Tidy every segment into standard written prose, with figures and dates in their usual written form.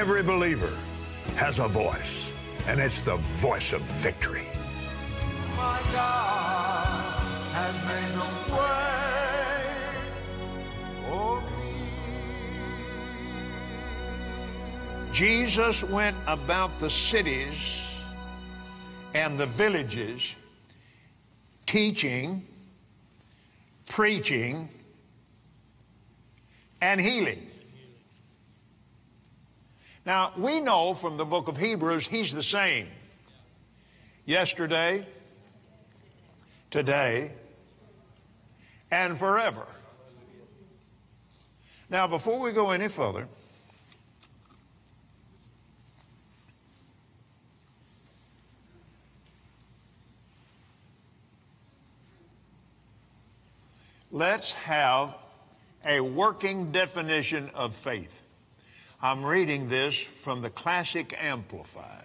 Every believer has a voice, and it's the voice of victory. My God has made a way for me. Jesus went about the cities and the villages teaching, preaching, and healing. Now, we know from the book of Hebrews, he's the same. Yesterday, today, and forever. Now, before we go any further, let's have a working definition of faith. I'm reading this from the Classic Amplified.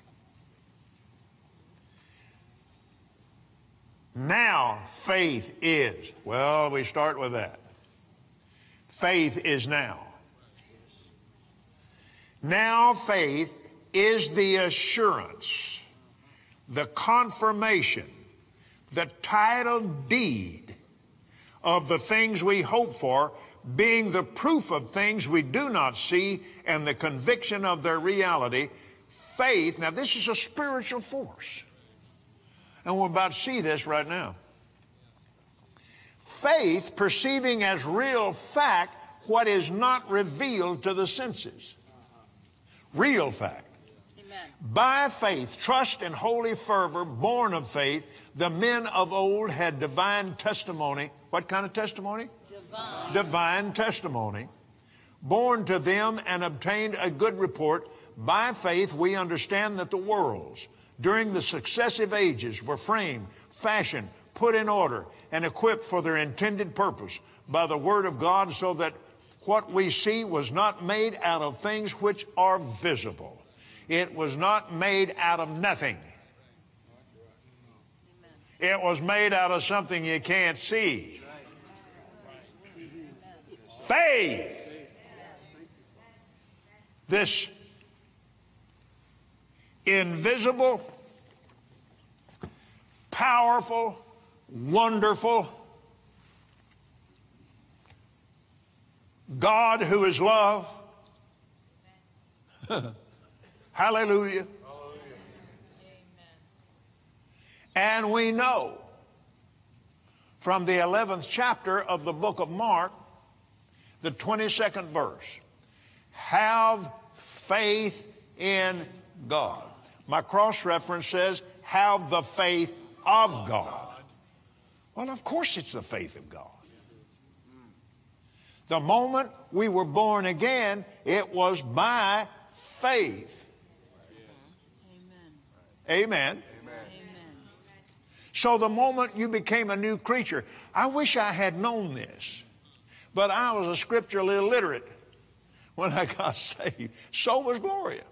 Now faith is, well, we start with that. Faith is now. Now faith is the assurance, the confirmation, the title deed of the things we hope for, being the proof of things we do not see and the conviction of their reality. Faith, now this is a spiritual force. And we're about to see this right now. Faith, perceiving as real fact what is not revealed to the senses. Real fact. Amen. By faith, trust and holy fervor, born of faith, the men of old had divine testimony. What kind of testimony? Divine testimony. Born to them and obtained a good report. By faith, we understand that the worlds during the successive ages were framed, fashioned, put in order, and equipped for their intended purpose by the word of God, so that what we see was not made out of things which are visible. It was not made out of nothing. It was made out of something you can't see. Faith. This invisible, powerful, wonderful God who is love. Hallelujah. And we know from the 11th chapter of the book of Mark, the 22nd verse, have faith in God. My cross-reference says, have the faith of God. Well, of course it's the faith of God. The moment we were born again, it was by faith. Amen. Amen. So the moment you became a new creature, I wish I had known this, but I was a scripturally illiterate when I got saved. So was Gloria.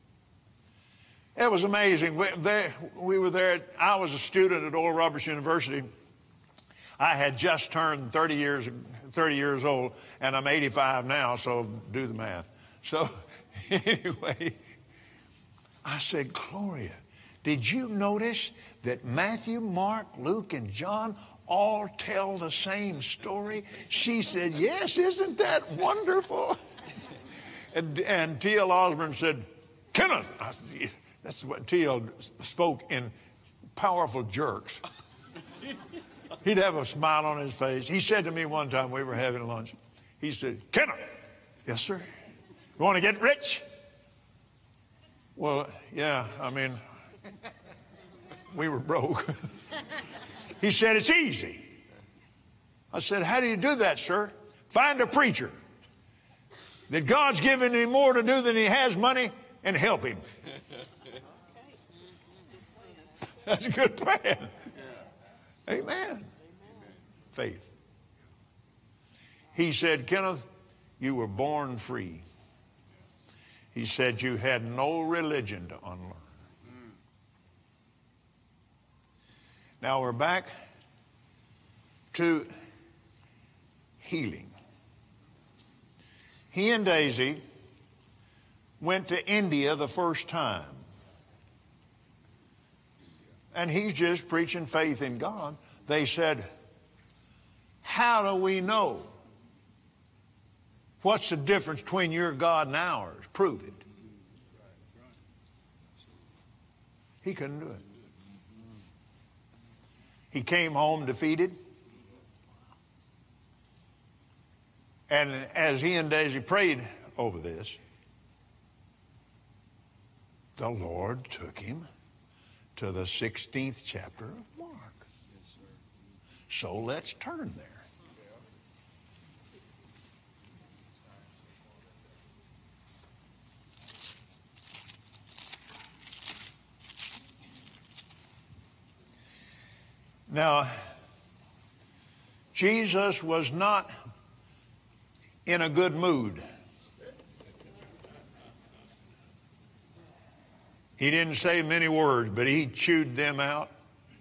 It was amazing. We were there. I was a student at Oral Roberts University. I had just turned 30 years old, and I'm 85 now, so do the math. So anyway, I said, Gloria, did you notice that Matthew, Mark, Luke, and John all tell the same story? She said, yes, isn't that wonderful? And T.L. Osborne said, Kenneth. I said, that's what T.L. spoke in powerful jerks. He'd have a smile on his face. He said to me one time, we were having lunch, he said, Kenneth. Yes, sir. You want to get rich? Well, yeah, I mean, we were broke. He said, it's easy. I said, how do you do that, sir? Find a preacher that God's given him more to do than he has money and help him. That's a good plan. Amen. Faith. He said, Kenneth, you were born free. He said you had no religion to unlearn. Now we're back to healing. He and Daisy went to India the first time. And he's just preaching faith in God. They said, how do we know? What's the difference between your God and ours? Prove it. He couldn't do it. He came home defeated. And as he and Daisy prayed over this, the Lord took him to the 16th chapter of Mark. So let's turn there. Now, Jesus was not in a good mood. He didn't say many words, but he chewed them out.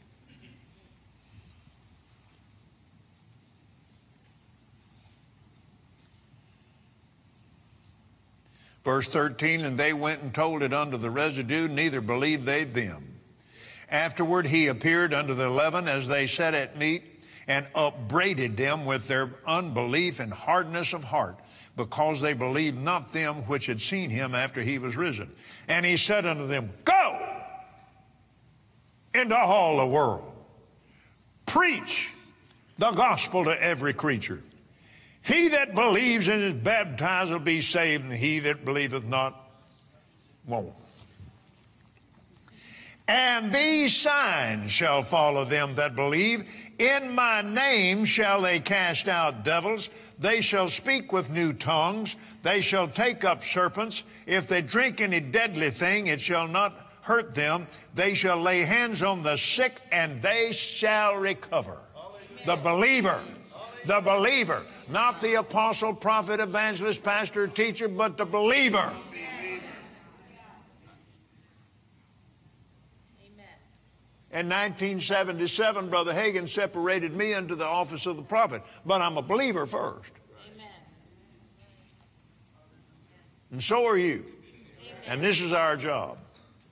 Verse 13, and they went and told it unto the residue, neither believed they them. Afterward he appeared unto the 11 as they sat at meat, and upbraided them with their unbelief and hardness of heart, because they believed not them which had seen him after he was risen. And he said unto them, go into all the world, preach the gospel to every creature. He that believes and is baptized will be saved, and he that believeth not won't. And these signs shall follow them that believe. In my name shall they cast out devils. They shall speak with new tongues. They shall take up serpents. If they drink any deadly thing, it shall not hurt them. They shall lay hands on the sick, and they shall recover. The believer. The believer. Not the apostle, prophet, evangelist, pastor, teacher, but the believer. In 1977, Brother Hagin separated me into the office of the prophet. But I'm a believer first. Amen. And so are you. Amen. And this is our job.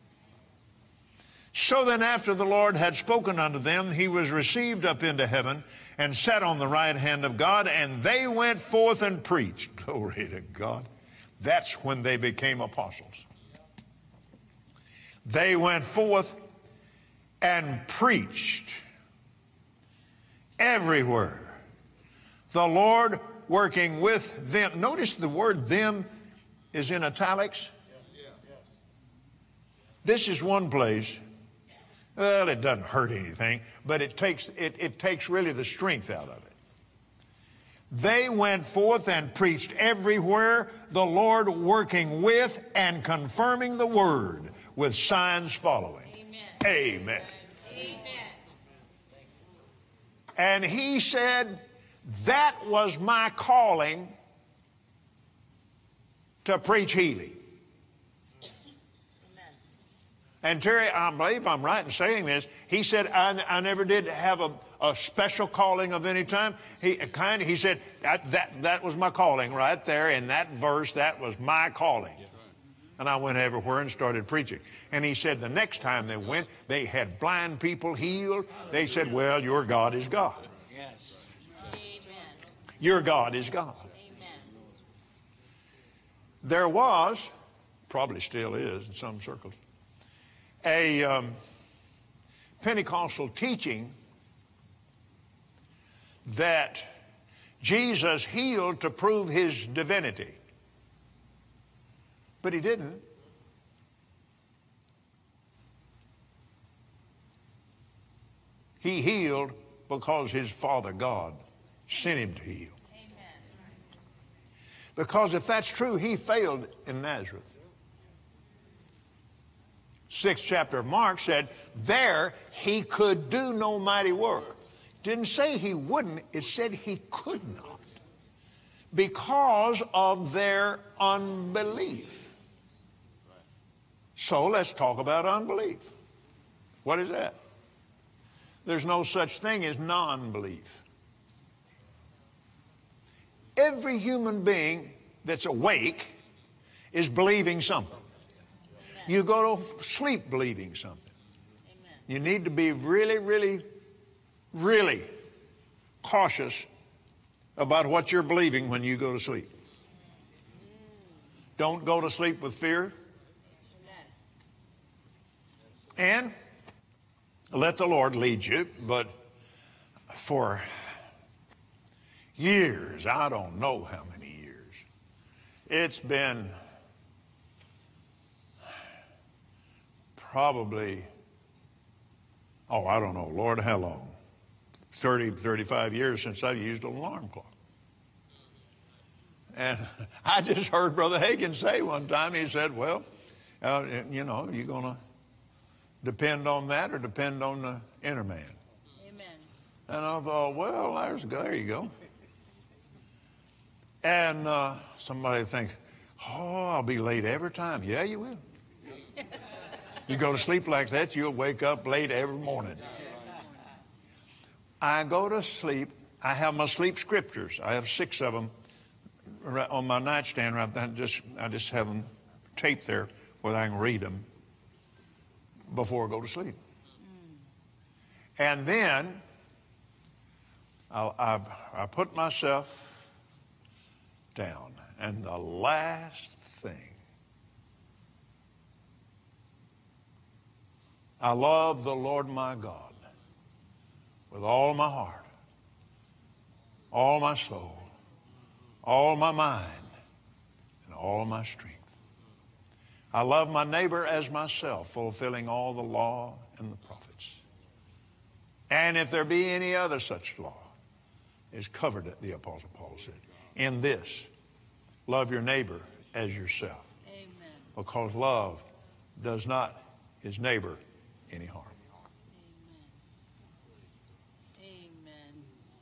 So then after the Lord had spoken unto them, he was received up into heaven and sat on the right hand of God, and they went forth and preached. Glory to God. That's when they became apostles. They went forth and preached everywhere, the Lord working with them. Notice the word them is in italics. This is one place. Well, it doesn't hurt anything, but it takes really the strength out of it. They went forth and preached everywhere, the Lord working with and confirming the word with signs following. Amen. Amen. And he said, that was my calling to preach healing. Amen. And Terry, I believe I'm right in saying this, he said, I never did have a special calling of any time. He said, that was my calling right there in that verse, that was my calling. And I went everywhere and started preaching. And he said the next time they went, they had blind people healed. They said, well, your God is God. Yes. Amen. Your God is God. Amen. There was, probably still is in some circles, a Pentecostal teaching that Jesus healed to prove his divinity. But he didn't. He healed because his Father God sent him to heal. Amen. Because if that's true, he failed in Nazareth. 6th chapter of Mark said, there he could do no mighty work. Didn't say he wouldn't, it said he could not. Because of their unbelief. So let's talk about unbelief. What is that? There's no such thing as non-belief. Every human being that's awake is believing something. You go to sleep believing something. You need to be really, really, really cautious about what you're believing when you go to sleep. Don't go to sleep with fear. And let the Lord lead you. But for years, I don't know how many years, it's been probably, I don't know, Lord, how long? 30, 35 years since I've used an alarm clock. And I just heard Brother Hagin say one time, he said, well, you're going to depend on that or depend on the inner man. Amen. And I thought, well, there you go. And somebody think, I'll be late every time. Yeah, you will. You go to sleep like that, you'll wake up late every morning. I go to sleep. I have my sleep scriptures. I have 6 of them on my nightstand right there. I just have them taped there where I can read them before I go to sleep. And then I put myself down. And the last thing, I love the Lord my God with all my heart, all my soul, all my mind, and all my strength. I love my neighbor as myself, fulfilling all the law and the prophets. And if there be any other such law, is covered, the Apostle Paul said, in this, love your neighbor as yourself. Amen. Because love does not his neighbor any harm. Amen. Amen.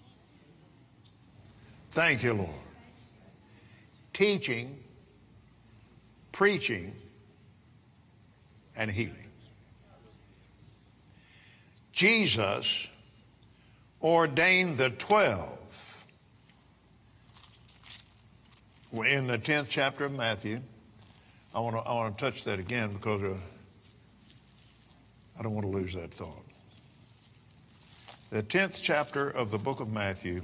Thank you, Lord. Teaching, preaching, and healing. Jesus ordained the 12 in the 10th chapter of Matthew. I want to touch that again because I don't want to lose that thought. The 10th chapter of the book of Matthew.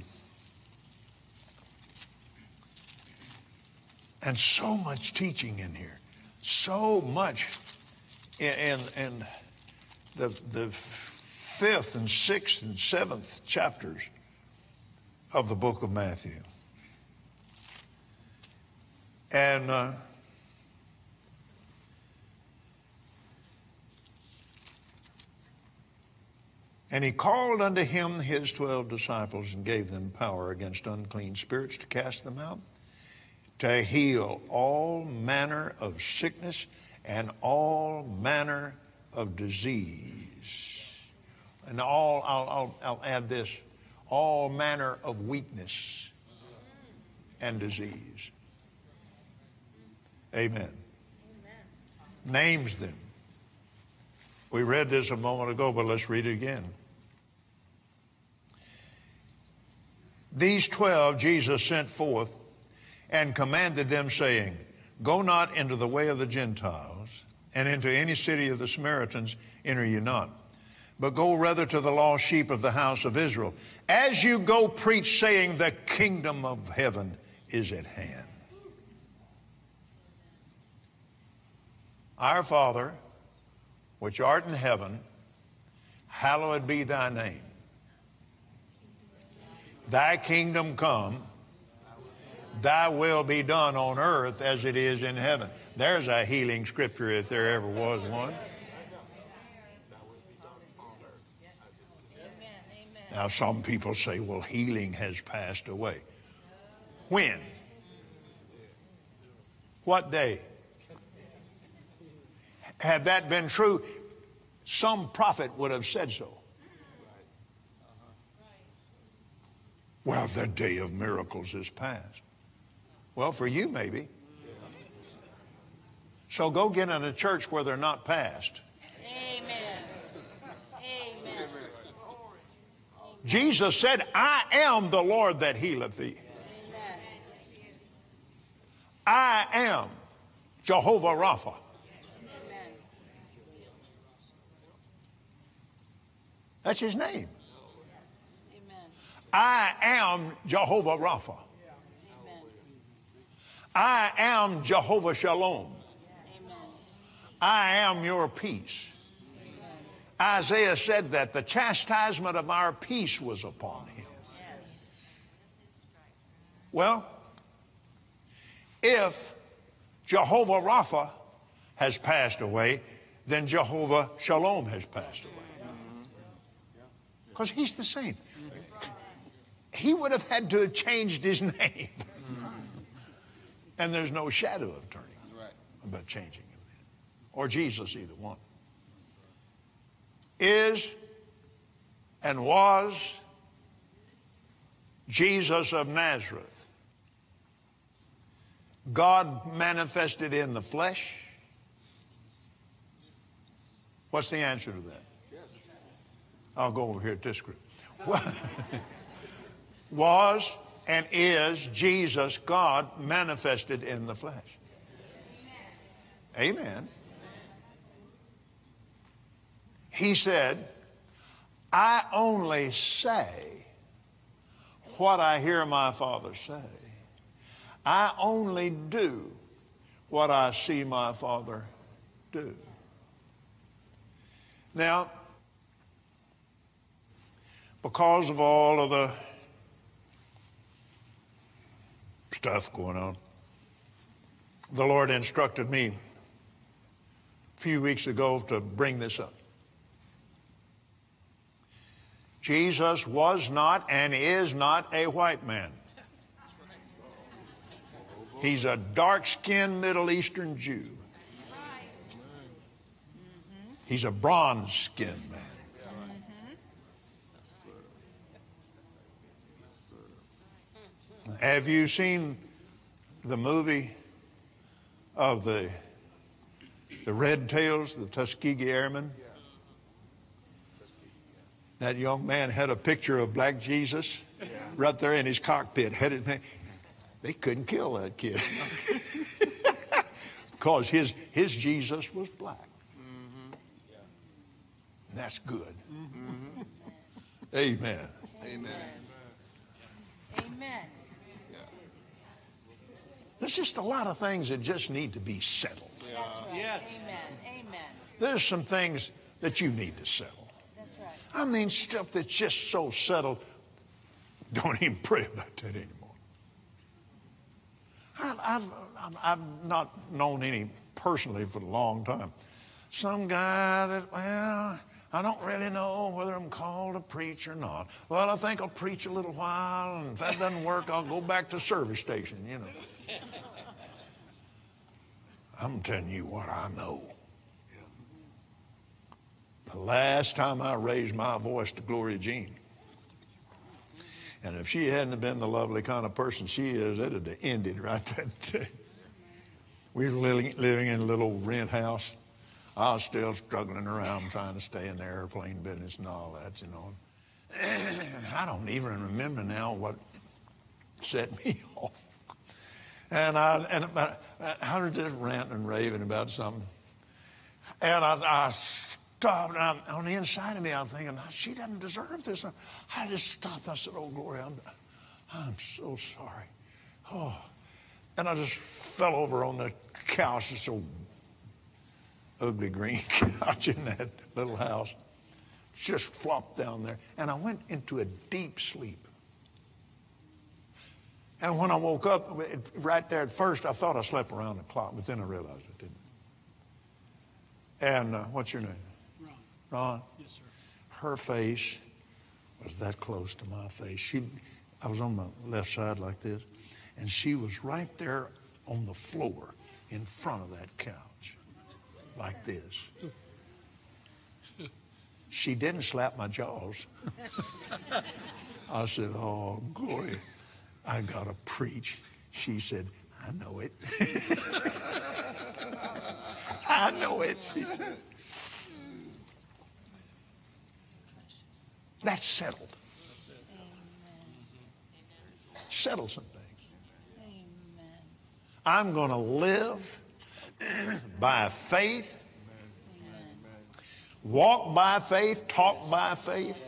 And so much teaching in here. So much in the 5th and 6th and 7th chapters of the book of Matthew. And he called unto him his 12 disciples and gave them power against unclean spirits to cast them out, to heal all manner of sickness and all manner of disease. And I'll add this, all manner of weakness and disease. Amen. Names them. We read this a moment ago, but let's read it again. These 12 Jesus sent forth and commanded them, saying, go not into the way of the Gentiles, and into any city of the Samaritans enter ye not, but go rather to the lost sheep of the house of Israel. As you go, preach, saying, the kingdom of heaven is at hand. Our Father, which art in heaven, hallowed be thy name. Thy kingdom come, thy will be done on earth as it is in heaven. There's a healing scripture if there ever was one. Now some people say, well, healing has passed away. When? What day? Had that been true, some prophet would have said so. Well, the day of miracles is past. Well, for you, maybe. So go get in a church where they're not past. Amen. Amen. Jesus said, I am the Lord that healeth thee. I am. Jehovah Rapha. That's his name. Amen. I am Jehovah Rapha. Amen. I am Jehovah Shalom. Amen. I am your peace. Isaiah said that the chastisement of our peace was upon him. Well, if Jehovah Rapha has passed away, then Jehovah Shalom has passed away. Because he's the same. He would have had to have changed his name. And there's no shadow of turning about changing it. Or Jesus, either one. Is and was Jesus of Nazareth, God manifested in the flesh? What's the answer to that? I'll go over here at this group. Was and is Jesus God manifested in the flesh? Amen. He said, I only say what I hear my Father say. I only do what I see my Father do. Now, because of all of the stuff going on, the Lord instructed me a few weeks ago to bring this up. Jesus was not and is not a white man. He's a dark-skinned Middle Eastern Jew. He's a bronze-skinned man. Have you seen the movie of the Red Tails, the Tuskegee Airmen? That young man had a picture of black Jesus right there in his cockpit. They couldn't kill that kid because his Jesus was black. And that's good. Amen. Amen. Amen. There's just a lot of things that just need to be settled. That's right. Yes. Amen. Amen. There's some things that you need to settle. That's right. I mean, stuff that's just so settled, don't even pray about that anymore. I've not known any personally for a long time. Some guy that, well, I don't really know whether I'm called to preach or not. Well, I think I'll preach a little while, and if that doesn't work, I'll go back to service station, you know. I'm telling you what I know. The last time I raised my voice to Gloria Jean, and if she hadn't been the lovely kind of person she is, it would have ended right that day. We were living in a little rent house. I was still struggling around trying to stay in the airplane business and all that, you know. And I don't even remember now what set me off. And I was just ranting and raving about something. And I stopped. And on the inside of me, I'm thinking, she doesn't deserve this. I just stopped. I said, oh, Gloria, I'm so sorry. Oh. And I just fell over on the couch, this old ugly green couch in that little house. Just flopped down there. And I went into a deep sleep. And when I woke up, right there at first, I thought I slept around the clock, but then I realized I didn't. And what's your name? Ron. Ron? Yes, sir. Her face was that close to my face. I was on my left side like this, and she was right there on the floor in front of that couch, like this. She didn't slap my jaws. I said, oh, Gloria, I got to preach. She said, I know it. I know it, she said. That's settled. Settle some things. Amen. I'm going to live by faith, walk by faith, talk by faith.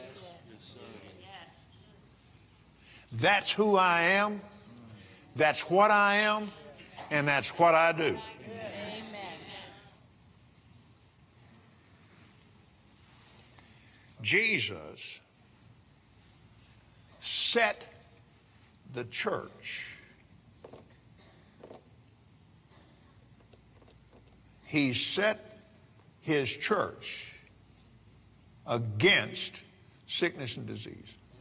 That's who I am, that's what I am, and that's what I do. Amen. Jesus set the church. He set his church against sickness and disease.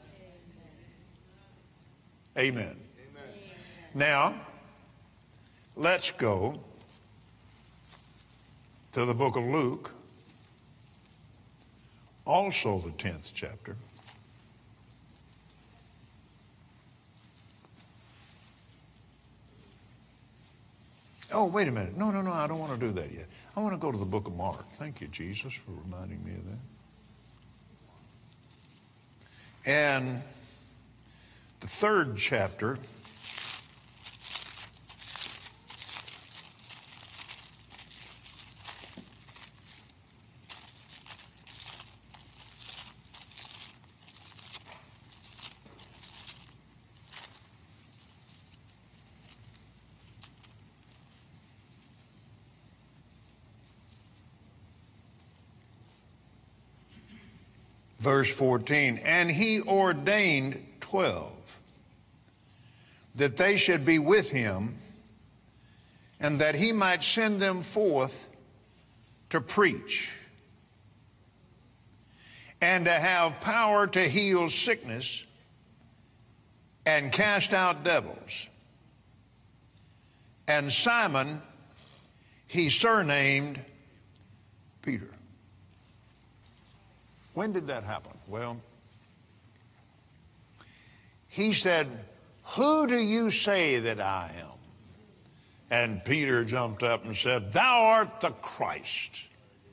Amen. Amen. Now, let's go to the book of Luke, also the 10th chapter. Oh, wait a minute. No, I don't want to do that yet. I want to go to the book of Mark. Thank you, Jesus, for reminding me of that. And the 3rd chapter, verse 14, and he ordained 12 that they should be with him and that he might send them forth to preach and to have power to heal sickness and cast out devils. And Simon he surnamed Peter. When did that happen? Well, he said, who do you say that I am? And Peter jumped up and said, thou art the Christ,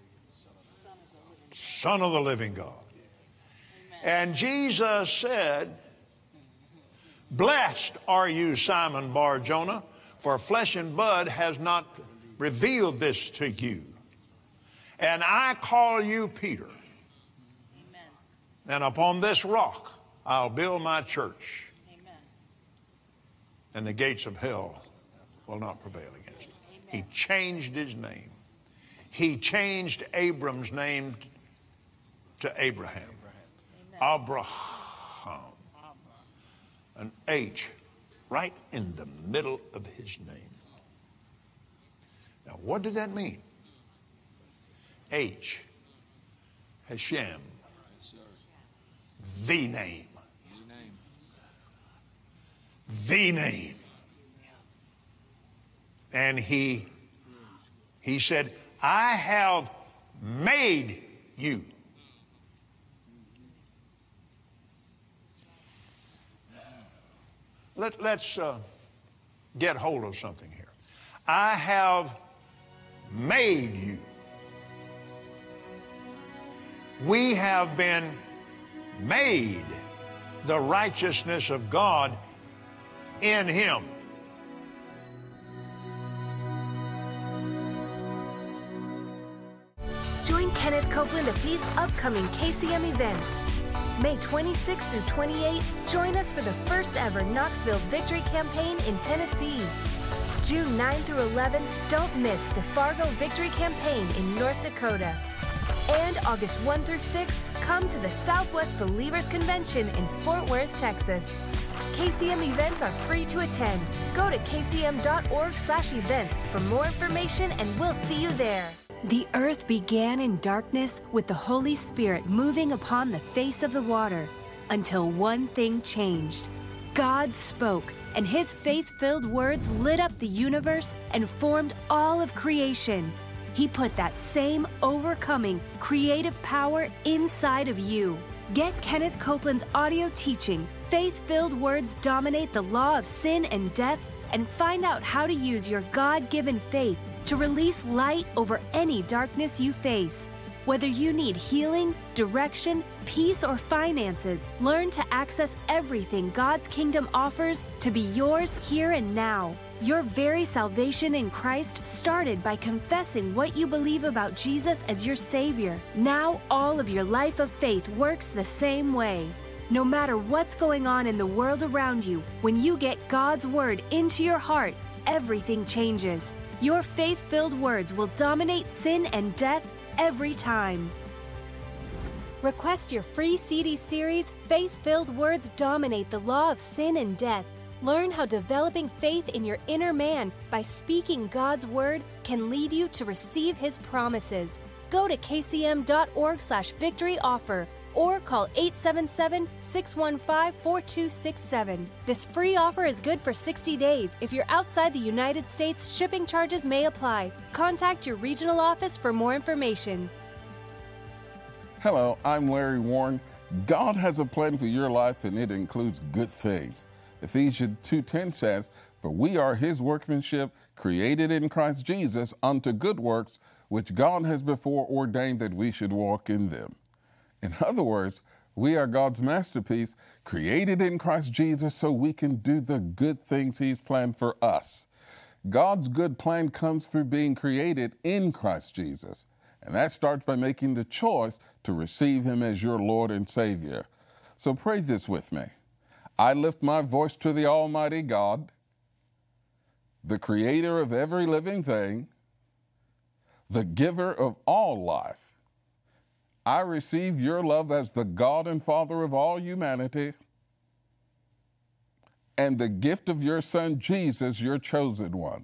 Son of the living God. And Jesus said, blessed are you, Simon Bar-Jonah, for flesh and blood has not revealed this to you. And I call you Peter. And upon this rock I'll build my church. Amen. And the gates of hell will not prevail against it. Amen. He changed his name. He changed Abram's name to Abraham. Abraham. An H right in the middle of his name. Now what did that mean? H. Hashem. The name. The name. And he said, I have made you. Let's get hold of something here. I have made you. We have been made the righteousness of God in him. Join Kenneth Copeland at these upcoming KCM events. May 26th through 28th, join us for the first ever Knoxville Victory Campaign in Tennessee. June 9 through 11, don't miss the Fargo Victory Campaign in North Dakota. And August 1 through 6, come to the Southwest Believers Convention in Fort Worth, Texas. KCM events are free to attend. Go to kcm.org/events for more information and we'll see you there. The earth began in darkness with the Holy Spirit moving upon the face of the water until one thing changed. God spoke, and his faith-filled words lit up the universe and formed all of creation. He put that same overcoming, creative power inside of you. Get Kenneth Copeland's audio teaching, Faith-Filled Words Dominate the Law of Sin and Death, and find out how to use your God-given faith to release light over any darkness you face. Whether you need healing, direction, peace, or finances, learn to access everything God's kingdom offers to be yours here and now. Your very salvation in Christ started by confessing what you believe about Jesus as your Savior. Now, all of your life of faith works the same way. No matter what's going on in the world around you, when you get God's Word into your heart, everything changes. Your faith-filled words will dominate sin and death every time. Request your free CD series, Faith-Filled Words Dominate the Law of Sin and Death. Learn how developing faith in your inner man by speaking God's Word can lead you to receive His promises. Go to kcm.org/victory offer or call 877-615-4267. This free offer is good for 60 days. If you're outside the United States, shipping charges may apply. Contact your regional office for more information. Hello, I'm Larry Warren. God has a plan for your life, and it includes good things. Ephesians 2:10 says, "For we are His workmanship, created in Christ Jesus unto good works, which God has before ordained that we should walk in them." In other words, we are God's masterpiece, created in Christ Jesus so we can do the good things He's planned for us. God's good plan comes through being created in Christ Jesus. And that starts by making the choice to receive Him as your Lord and Savior. So pray this with me. I lift my voice to the Almighty God, the Creator of every living thing, the giver of all life. I receive your love as the God and Father of all humanity, and the gift of your Son, Jesus, your chosen one.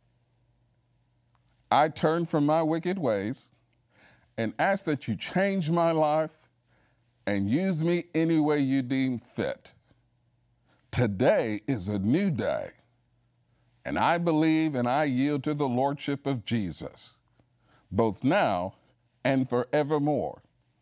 I turn from my wicked ways and ask that you change my life and use me any way you deem fit. Today is a new day, and I believe and I yield to the Lordship of Jesus, both now and forevermore.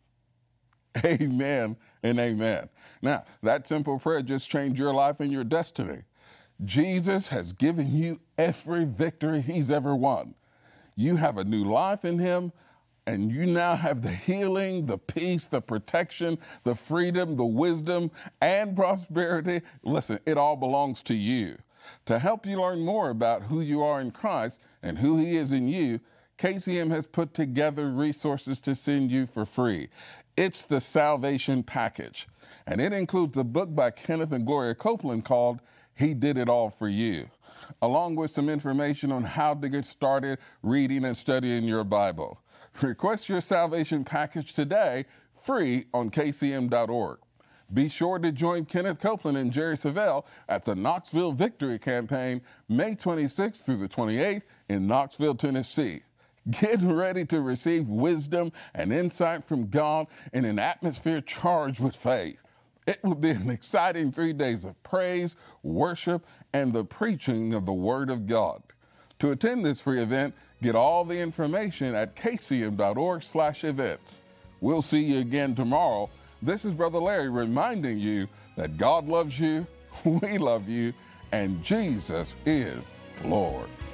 Amen and amen. Now, that simple prayer just changed your life and your destiny. Jesus has given you every victory He's ever won. You have a new life in Him, and you now have the healing, the peace, the protection, the freedom, the wisdom, and prosperity. Listen, it all belongs to you. To help you learn more about who you are in Christ and who He is in you, KCM has put together resources to send you for free. It's the Salvation Package, and it includes a book by Kenneth and Gloria Copeland called He Did It All for You, along with some information on how to get started reading and studying your Bible. Request your Salvation Package today, free on kcm.org. Be sure to join Kenneth Copeland and Jerry Savelle at the Knoxville Victory Campaign, May 26th through the 28th in Knoxville, Tennessee. Get ready to receive wisdom and insight from God in an atmosphere charged with faith. It will be an exciting 3 days of praise, worship, and the preaching of the Word of God. To attend this free event, get all the information at kcm.org/events. We'll see you again tomorrow. This is Brother Larry reminding you that God loves you, we love you, and Jesus is Lord.